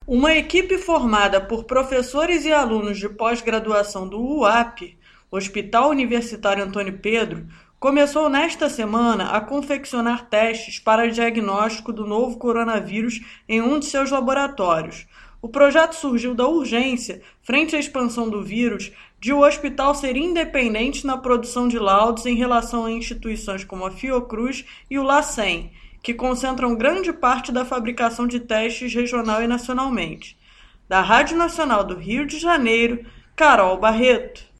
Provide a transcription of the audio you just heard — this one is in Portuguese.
Uma equipe formada por professores e alunos de pós-graduação do UAP, Hospital Universitário Antônio Pedro, começou nesta semana a confeccionar testes para diagnóstico do novo coronavírus em um de seus laboratórios. O projeto surgiu da urgência, frente à expansão do vírus, de o hospital ser independente na produção de laudos em relação a instituições como a Fiocruz e o LACEN, que concentram grande parte da fabricação de testes regional e nacionalmente. Da Rádio Nacional do Rio de Janeiro, Carol Barreto.